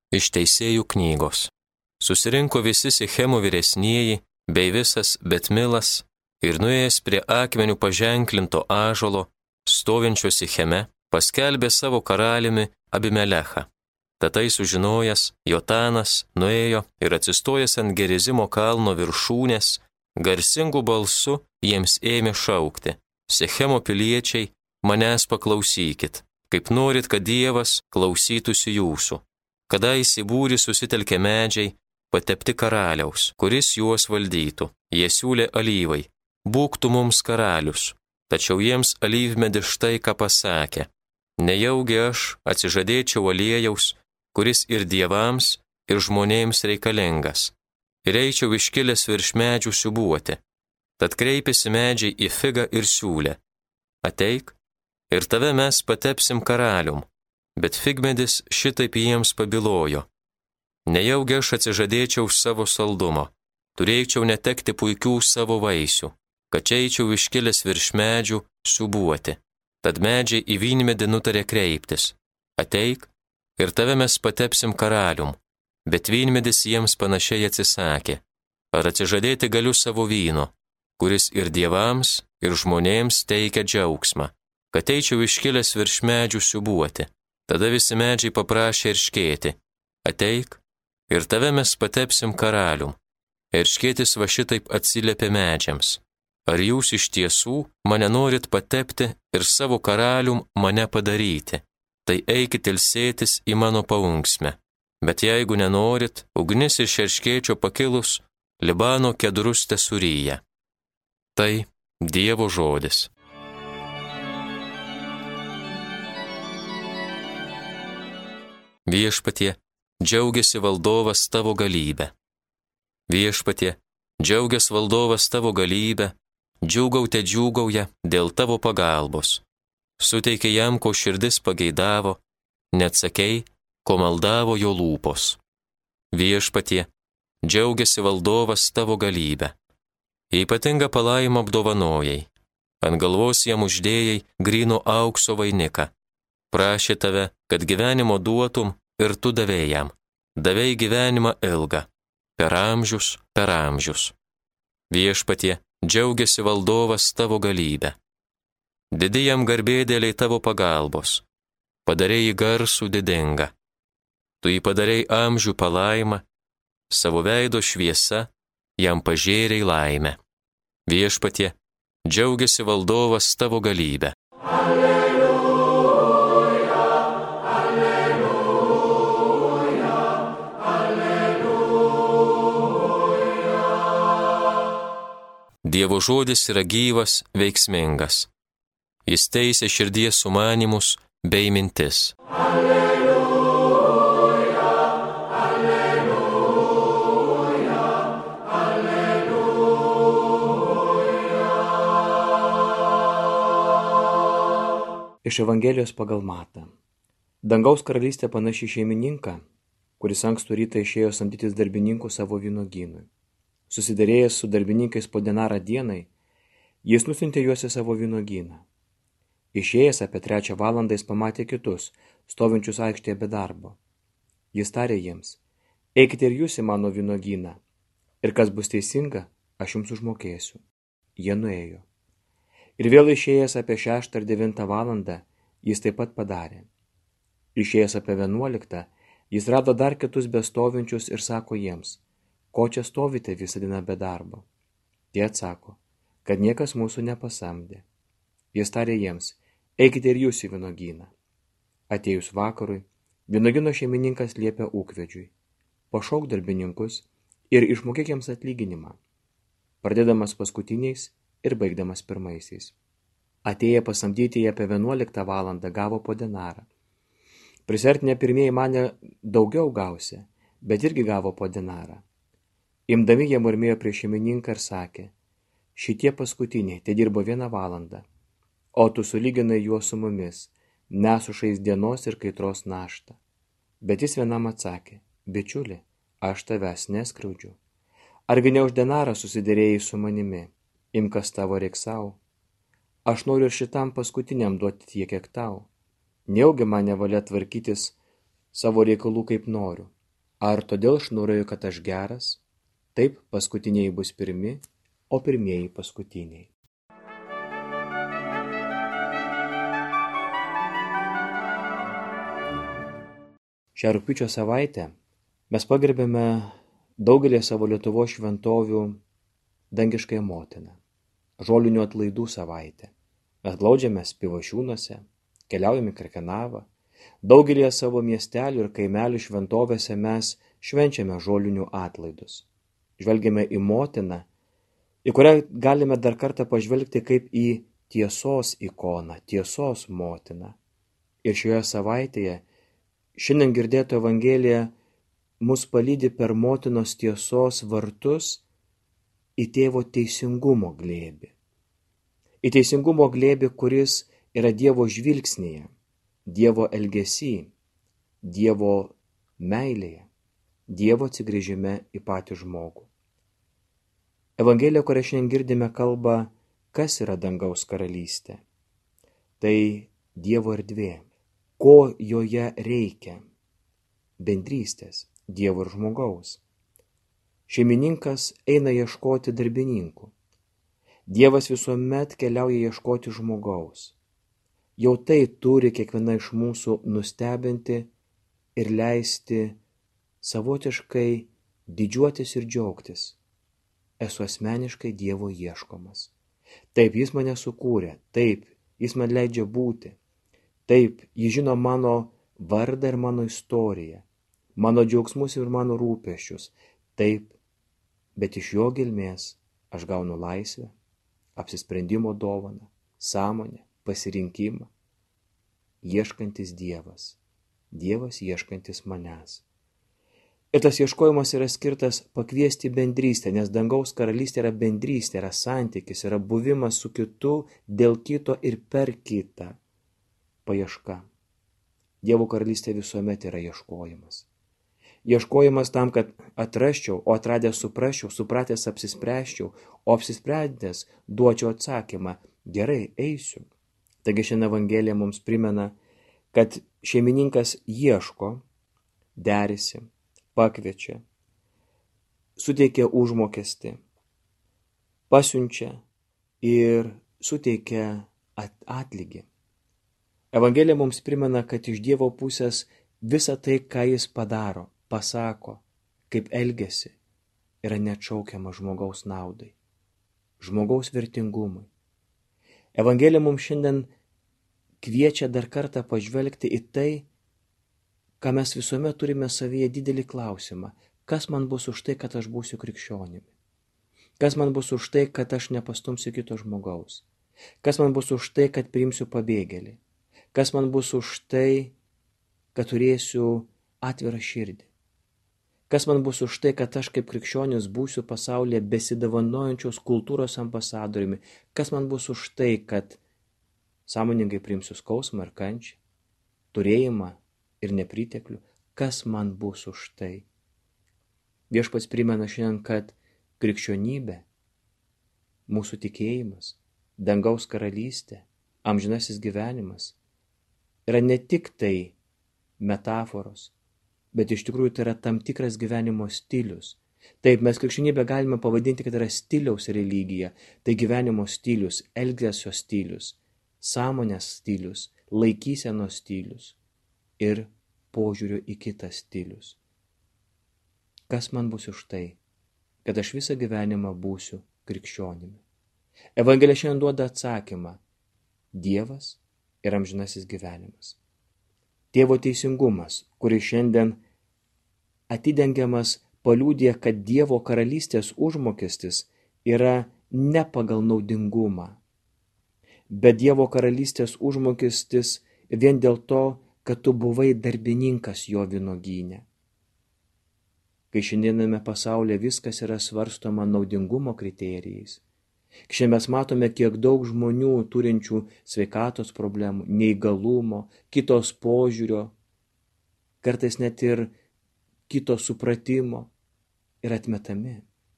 Iš Teisėjų knygos. Susirinko visi Sichemo vyresnieji, bei visas Betmilas, ir nuėjęs prie akmenių paženklinto ąžuolo, stovinčio Sicheme, paskelbė savo karaliumi Abimelechą. Tatai sužinojęs, Jotanas nuėjo ir atsistojęs ant Gerizimo kalno viršūnės, garsingų balsu jiems ėmė šaukti: Sichemo piliečiai, manęs paklausykit, kaip norit, kad Dievas klausytųsi jūsų. Kadaise į būrį susitelkė medžiai, patepti karaliaus, kuris juos valdytų. Jie siūlė alyvai: būk tu mums karalius. Tačiau jiems alyvmedis štai ką pasakė: nejaugi aš atsižadėčiau aliejaus, kuris ir dievams, ir žmonėms reikalingas, ir eičiau iškilęs virš medžių siūbuoti. Tad kreipėsi medžiai į figą ir siūlė: ateik, ir tave mes patepsim karalium. Bet figmedis šitaip jiems pabylojo: nejaugi aš atsižadėčiau savo saldumo, turėčiau netekti puikių savo vaisių, kad eičiau iškilęs virš medžių siūbuoti. Tad medžiai į vynmedį nutarė kreiptis: ateik, ir tave mes patepsim karalium. Bet vynmedis jiems panašiai atsisakė: ar atsižadėti galiu savo vyno, kuris ir dievams, ir žmonėms teikia džiaugsmą, kad eičiau iškilęs virš medžių siūbuoti. Tada visi medžiai paprašė erškėti: ateik, ir tave mes patepsim karalium. Erškėtis va šitaip atsiliepė medžiams: ar jūs iš tiesų mane norit patepti ir savo karalium mane padaryti? Tai eikit ilsėtis į mano paunksmę. Bet jeigu nenorit, ugnis iš erškėčio pakilus, Libano kedrus tesuryja. Tai Dievo žodis. Viešpatie, džiaugiasi valdovas tavo galybę. Viešpatie, džiaugiasi valdovas tavo galybę, džiūgaute džiūgauja dėl tavo pagalbos. Suteikė jam, ko širdis pageidavo, neatsakei, ko maldavo jo lūpos. Viešpatie, džiaugiasi valdovas tavo galybę. Ypatingą palaimą apdovanojai, ant galvos jam uždėjai gryno aukso vainiką. Prašė tave, kad gyvenimo duotum, ir tu davei jam. Davei gyvenimą ilgą, per amžius, per amžius. Viešpatie, džiaugiasi valdovas tavo galybę. Didi jam garbė dėliai tavo pagalbos. Padarei jį garsų didingą. Tu jį padarei amžių palaimą, savo veido šviesa, jam pažėrei laimę. Viešpatie, džiaugiasi valdovas tavo galybę. Dievo žodis yra gyvas, veiksmingas. Jis teisia širdies sumanymus bei mintis. Alleluja, alleluja, alleluja. Iš Evangelijos pagal Matą. Dangaus karalystė panaši šeimininką, kuris ankstų rytą išėjo samdytis darbininkų savo vynuogynui. Susiderėjęs su darbininkais po denarą dienai, jis nusiuntė juos į savo vynuogyną. Išėjęs apie 3 valandą jis pamatė kitus, stovinčius aikštėje be darbo. Jis tarė jiems: eikite ir jūs į mano vynuogyną, ir kas bus teisinga, aš jums užmokėsiu. Jie nuėjo. Ir vėl išėjęs apie 6 ar 9 valandą, jis taip pat padarė. Išėjęs apie 11, jis rado dar kitus bestovinčius ir sako jiems: ko čia stovite visą dieną be darbo? Tie atsako, kad niekas mūsų nepasamdė. Jis tarė jiems: eikite ir jūs į vynuogyną. Atėjus vakarui, vynuogyno šeimininkas liepė ūkvedžiui: pašauk darbininkus ir išmokėk jiems atlyginimą, pradėdamas paskutiniais ir baigdamas pirmaisiais. Atėję pasamdyti apie 11 valandą gavo po denarą. Prisertinę pirmieji manė daugiau gausi, bet irgi gavo po denarą. Imdami jie murmėjo prieš šeimininką ir sakė: šitie paskutiniai te dirbo 1 valandą, o tu sulyginai juos su mumis, nesušais dienos ir kaitros naštą. Bet jis vienam atsakė: bičiuli, aš tavęs neskriaudžiu. Argi ne už denarą susiderėjai su manimi, imkas tavo reik sau. Aš noriu ir šitam paskutiniam duoti tiek, kiek tau. Nejaugi man nevalia tvarkytis savo reikalų kaip noriu. Ar todėl aš norėjau, kad aš geras? Taip, paskutiniai bus pirmi, o pirmieji paskutiniai. Šią rugpjūčio savaitę mes pagerbėme daugelį savo Lietuvos šventovių dangiškąją motiną. Žolinių atlaidų savaitę. Mes glaudžiamės Pivašiūnuose, keliaujame į Krekenavą. Daugelį savo miestelių ir kaimelių šventovėse mes švenčiame žolinių atlaidus. Žvelgiame į motiną, į kurią galime dar kartą pažvelgti kaip į tiesos ikoną, tiesos motiną. Ir šioje savaitėje šiandien girdėta Evangelija mus palydi per motinos tiesos vartus į tėvo teisingumo glėbį. Į teisingumo glėbį, kuris yra Dievo žvilgsnėje, Dievo elgesy, Dievo meilėje, Dievo atsigręžime į patį žmogų. Evangelija, kurią šiandien girdime, kalba, kas yra dangaus karalystė. Tai Dievo erdvė. Ko joje reikia? Bendrystės Dievo ir žmogaus. Šeimininkas eina ieškoti darbininkų. Dievas visuomet keliauja ieškoti žmogaus. Jau tai turi kiekviena iš mūsų nustebinti ir leisti savotiškai didžiuotis ir džiaugtis. Esu asmeniškai Dievo ieškomas. Taip, jis mane sukūrė, taip, jis man leidžia būti. Taip, jis žino mano vardą ir mano istoriją, mano džiaugsmus ir mano rūpesčius. Taip, bet iš jo gelmės aš gaunu laisvę, apsisprendimo dovaną, sąmonę, pasirinkimą. Ieškantis Dievas, Dievas ieškantis manęs. Ir tas ieškojimas yra skirtas pakviesti bendrystę, nes dangaus karalystė yra bendrystė, yra santykis, yra buvimas su kitu, dėl kito ir per kitą. Paieška. Dievo karalystė visuomet yra ieškojimas. Ieškojimas tam, kad atrasčiau, o atradęs suprasčiau, supratęs apsispręsčiau, o apsisprendęs duočiau atsakymą, gerai, eisiu. Taigi šiandien Evangelija mums primena, kad šeimininkas ieško, derisi, pakviečia, suteikia užmokestį, pasiunčia ir suteikia atlygį. Evangelija mums primena, kad iš Dievo pusės visa tai, ką jis padaro, pasako, kaip elgiasi, yra neatšaukiama žmogaus naudai, žmogaus vertingumui. Evangelija mums šiandien kviečia dar kartą pažvelgti į tai, ką mes visuomet turime savyje didelį klausimą. Kas man bus už tai, kad aš būsiu krikščionimi? Kas man bus už tai, kad aš nepastumsiu kito žmogaus? Kas man bus už tai, kad priimsiu pabėgėlį? Kas man bus už tai, kad turėsiu atvirą širdį? Kas man bus už tai, kad aš kaip krikščionis būsiu pasaulyje besidovanojančios kultūros ambasadoriumi? Kas man bus už tai, kad sąmoningai priimsiu skausmą ir kančią, turėjimą ir nepriteklių? Kas man bus už tai? Viešpats primena šiandien, kad krikščionybė, mūsų tikėjimas, dangaus karalystė, amžinasis gyvenimas yra ne tik tai metaforos, bet iš tikrųjų tai yra tam tikras gyvenimo stilius. Taip, mes krikščionybę galime pavadinti, kad yra stiliaus religija, tai gyvenimo stilius, elgesio stilius, sąmonės stilius, laikysenos stilius ir požiūrio į kitą stilius. Kas man bus už tai, kad aš visą gyvenimą būsiu krikščionimi? Evangelija šiandien duoda atsakymą: Dievas ir amžinasis gyvenimas. Tėvo teisingumas, kuris šiandien atidengiamas, paliudija, kad Dievo karalystės užmokestis yra ne pagal naudingumą, bet Dievo karalystės užmokestis vien dėl to, kad tu buvai darbininkas jo vynuogyne. Kai šiandiename pasaulyje viskas yra svarstoma naudingumo kriterijais, šiandien mes matome, kiek daug žmonių turinčių sveikatos problemų, neįgalumo, kitos požiūrio, kartais net ir kito supratimo yra atmetami.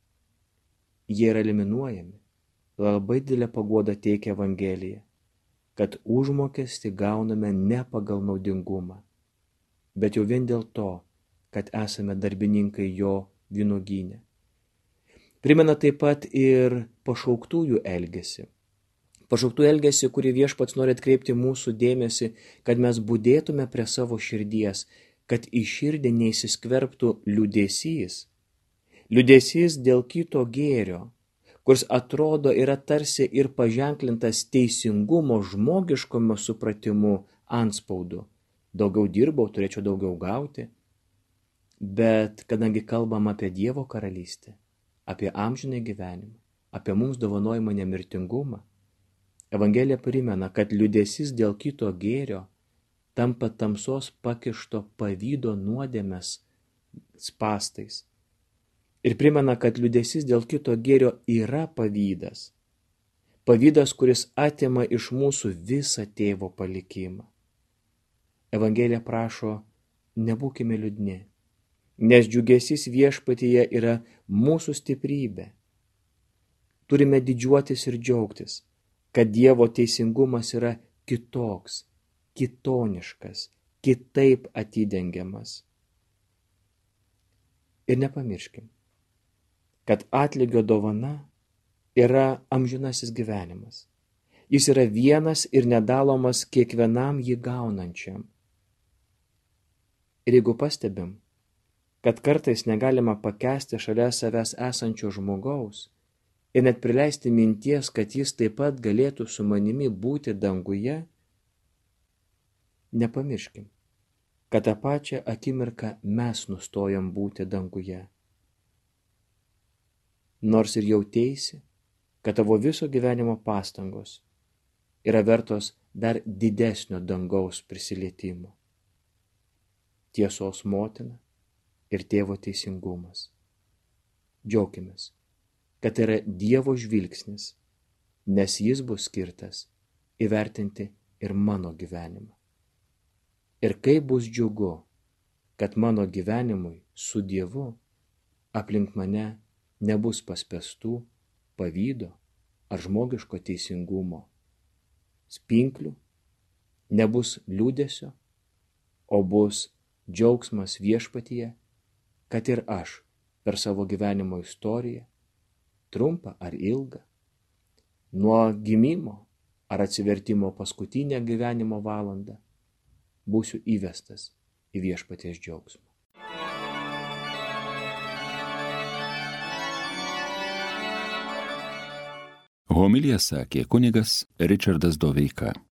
Jie yra eliminuojami. Labai didelę paguodą teikia Evangelija, kad užmokestį gauname ne pagal naudingumą, bet jau vien dėl to, kad esame darbininkai jo vynuogyne. Primena taip pat ir pašauktųjų elgesį. Pašauktų elgesį, kurį Viešpats nori atkreipti mūsų dėmesį, kad mes budėtume prie savo širdies, kad į širdį neįsiskverbtų liūdesys. Liūdesys dėl kito gėrio, kuris atrodo yra tarsi ir paženklintas teisingumo žmogiškomo supratimu antspaudu. Daugiau dirbau, turėčiau daugiau gauti. Bet kadangi kalbam apie Dievo karalystę, apie amžinąjį gyvenimą, apie mums dovanojimą nemirtingumą, Evangelija primena, kad liūdesys dėl kito gėrio tampa tamsos pakišto pavydo nuodėmės spąstais. Ir primena, kad liūdesys dėl kito gėrio yra pavydas. Pavydas, kuris atima iš mūsų visą tėvo palikimą. Evangelija prašo, nebūkime liūdni, nes džiugesys Viešpatyje yra mūsų stiprybė. Turime didžiuotis ir džiaugtis, kad Dievo teisingumas yra kitoks, kitoniškas, kitaip atidengiamas. Ir nepamirškim, kad atlygio dovana yra amžinasis gyvenimas. Jis yra vienas ir nedalomas kiekvienam jį gaunančiam. Ir jeigu pastebim, kad kartais negalima pakęsti šalia savęs esančio žmogaus ir net prileisti minties, kad jis taip pat galėtų su manimi būti danguje, nepamirškim, kad tą pačią akimirką mes nustojam būti danguje. Nors ir jauteisi, kad tavo viso gyvenimo pastangos yra vertos dar didesnio dangaus prisilietimo. Tiesos motina ir tėvo teisingumas. Džiaukimės, kad tai yra Dievo žvilgsnis, nes jis bus skirtas įvertinti ir mano gyvenimą. Ir kaip bus džiugu, kad mano gyvenimui su Dievu aplink mane nebus paspęstų, pavydo ar žmogiško teisingumo spinklių, nebus liūdesio, o bus džiaugsmas Viešpatyje, kad ir aš per savo gyvenimo istoriją, trumpą ar ilgą, nuo gimimo ar atsivertimo paskutinę gyvenimo valandą, būsiu įvestas į Viešpaties džiaugsmą. Homiliją sakė kunigas Ričardas Doveika.